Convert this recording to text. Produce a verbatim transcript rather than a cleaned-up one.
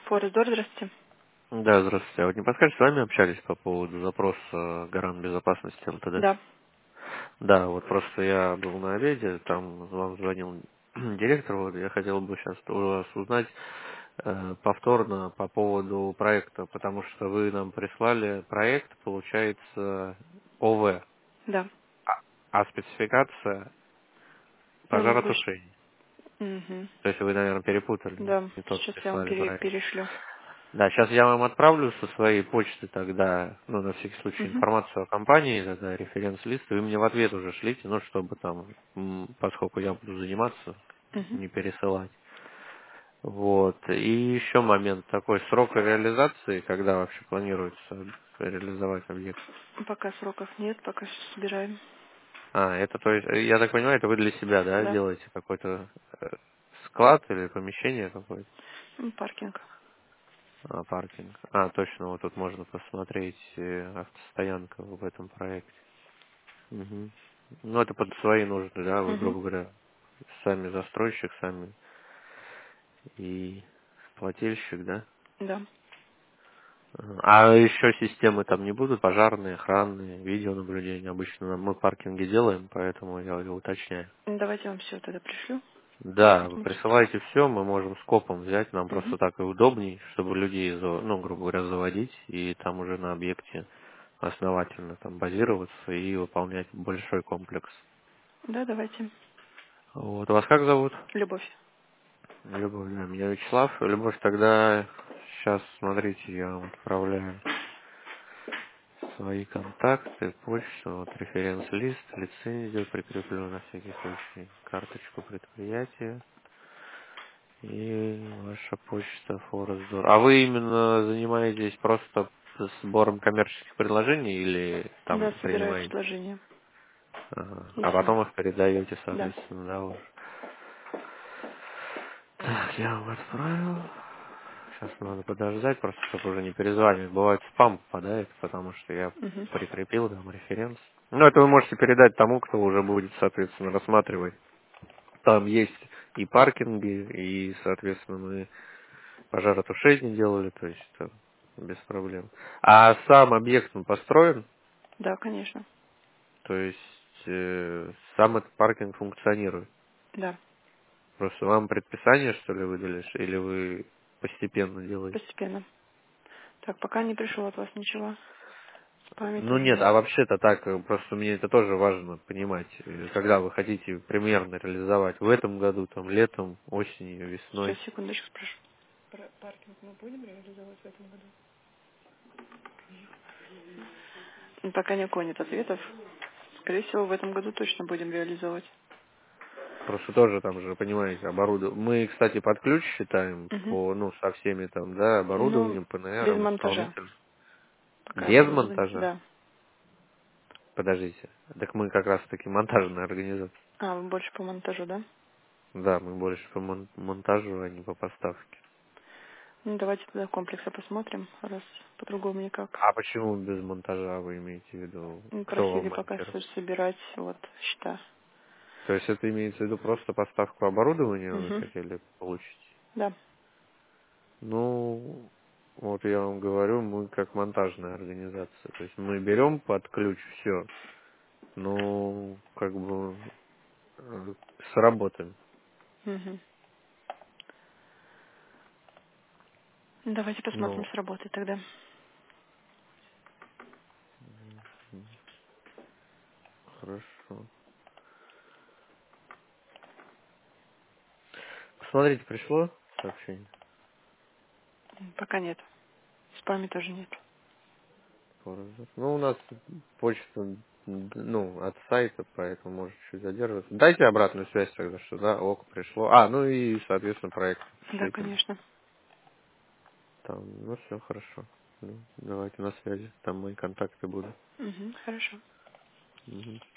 Форестдор, здравствуйте. Да, здравствуйте. А вот не подскажете, с вами общались по поводу запроса гарант безопасности ЛТД? Да. Да, вот просто я был на обеде, там вам звонил директор, вот я хотел бы сейчас у вас узнать э, повторно по поводу проекта, потому что вы нам прислали проект, получается, ОВ, Да. а, а спецификация Ну, у нас больше... пожаротушения. Мгм. То есть вы, наверное, перепутали, Да. не тот Сейчас я вам прислали пере- проект. перешлю. Да, сейчас я вам отправлю со своей почты тогда, ну, на всякий случай, Мгм. информацию о компании, тогда референс-лист, и вы мне в ответ уже шлите, ну, чтобы там, м, поскольку я буду заниматься, Мгм. не пересылать. Вот. И еще момент такой, срок реализации, когда вообще планируется реализовать объект. Пока сроков нет, пока всё собираем. А, это то есть, э, я так понимаю, это вы для себя, да, Да. делаете какой-то э, склад или помещение какое-то? М, Паркинг. А, паркинг. А, точно, вот тут можно посмотреть э, автостоянка в этом проекте. Мгм. Ну, это под свои нужды, да, вы, Мгм. грубо говоря, сами застройщик, сами и плательщик, да? Да. Ага. А еще системы там не будут, пожарные, охранные, видеонаблюдение. Обычно мы паркинги делаем, поэтому я говорю, уточняю. Давайте я вам все тогда пришлю. Да, вы Посмотрите. присылайте все, мы можем скопом взять, нам просто Мгм. так и удобней, чтобы людей, за- ну, грубо говоря, заводить, и там уже на объекте основательно там базироваться и выполнять большой комплекс. Да, давайте. Вот, вас как зовут? Любовь. Любовь, да, меня Вячеслав. Любовь, тогда сейчас, смотрите, я вам отправляю свои контакты, почту, вот референс-лист, лицензию прикреплю на всякий случай, карточку предприятия. И ваша почта Форестдор. А вы именно занимаетесь просто сбором коммерческих предложений или там Да, собираю принимаете? предложение. Ага. А Если. потом их передаете, Да. соответственно, да, уже. Так, я вам отправил. Сейчас надо подождать, просто чтобы уже не перезванивать. Бывает спам попадает, потому что я Мгм. прикрепил там референс. Ну, это вы можете передать тому, кто уже будет, соответственно, рассматривать. Там есть и паркинги, и, соответственно, мы пожаротушение делали, то есть это без проблем. А сам объект он построен, Да, конечно. то есть э, сам этот паркинг функционирует. Да. Просто вам предписание, что ли, выдали, ш- или вы постепенно делаете? Постепенно. Так, пока не пришло от вас ничего. В спаме Ну тоже нет, нет. а вообще-то так, э, просто мне это тоже важно понимать, э, когда вы хотите примерно реализовать в этом году, там, летом, осенью, Сейчас, весной. секундочку спрошу. Про паркинг мы будем реализовывать в этом году? Ну, пока никакого нет ответов. Скорее всего, в этом году точно будем реализовывать. Просто тоже там же, понимаете, оборудование. Мы, кстати, под ключ считаем Угу. по, ну, со всеми там, да, Ну, оборудованием, без ПНРом, монтажа. исполнителем. Пока Без оборудование. монтажа? Да. Подождите. Так мы как раз таки монтажная организация. А, вы больше по монтажу, да? Да, мы больше по мон- монтажу, а не по поставке. Ну, давайте тогда комплекса посмотрим, раз по-другому никак. А почему без монтажа вы имеете в виду? Мы Кто вам просили пока монтирует? с- собирать вот счета. То есть это имеется в виду просто поставку оборудования вы Угу. хотели получить? Да. Ну, вот я вам говорю, мы как монтажная организация. То есть мы берем под ключ все, ну, как бы э, сработаем. Угу. Давайте посмотрим Ну, с работой тогда. хорошо. Посмотрите, пришло сообщение? М, Пока нет. В спаме тоже нет. Форезер. Ну, у нас почта, м, ну, от сайта, поэтому может чуть задерживаться. Дайте обратную связь тогда, что да, ок, пришло. А, ну и, соответственно, проект Да, пришлите. конечно. Там, ну, все хорошо. Ну, давайте на связи, там мои контакты будут. Угу. Хорошо. Мгм.